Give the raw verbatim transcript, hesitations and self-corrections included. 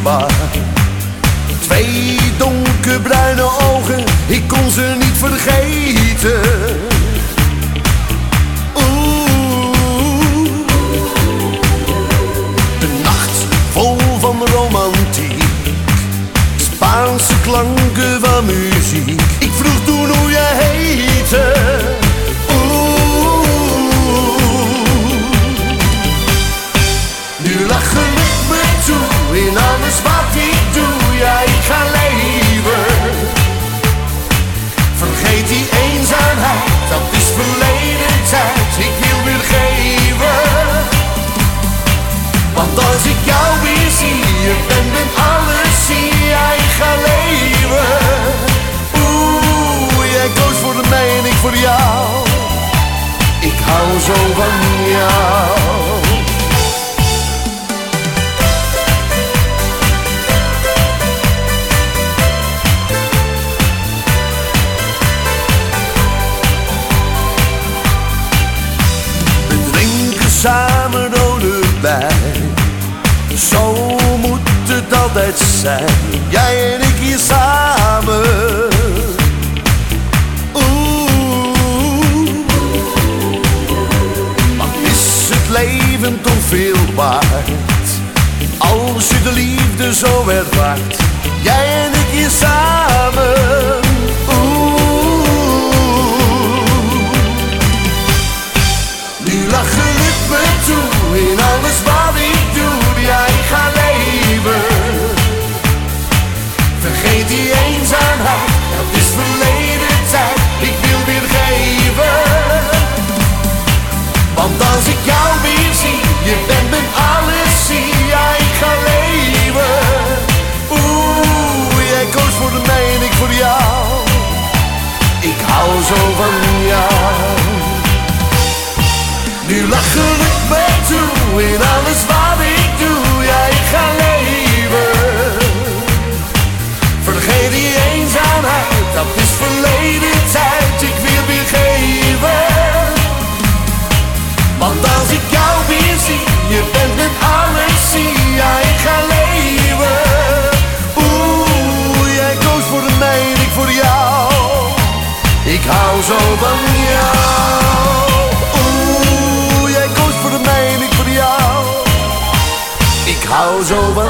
onmisbaar. Twee donkerbruine ogen, ik kon ze niet vergeten. Oeh, een nacht vol van romantiek, Spaanse klanken van muziek. Ik vroeg toen hoe je heette. Nu lacht geluk me toe in alles wat ik doe. Ja, ik ga leven. Vergeet die eenzaamheid, dat is verleden tijd. Ik wil weer geven. Want als ik jou weer zie, je bent met alles zie. Ja, ik ga leven. Oeh, jij koos voor mij en ik voor jou. Ik hou zo van jou. Samen rode wijn, zo moet het altijd zijn. Jij en ik hier samen. Oeh, wat is het leven toch veel waard, als je de liefde zo ervaart. Jij en ik hier samen. In alles wat ik doe, ja, ik ga leven. Vergeet die eenzaamheid, dat is verleden tijd. Ik wil weer geven. Want als ik jou weer zie, je bent met alles zie. Ja, ik ga leven. Oeh, jij koos voor mij en ik voor jou. Ik hou zo van jou. Nu lach geluk me toe in alles wat ik doe. Ja, ik ga leven. Vergeet die eenzaamheid, dat is verleden tijd. Ik wil weer geven. Want als ik jou weer zie, je bent met alles zie. Ja, ik ga leven. Oeh, jij koos voor mij en ik voor jou. Ik hou zo van jou. Ik hou zo van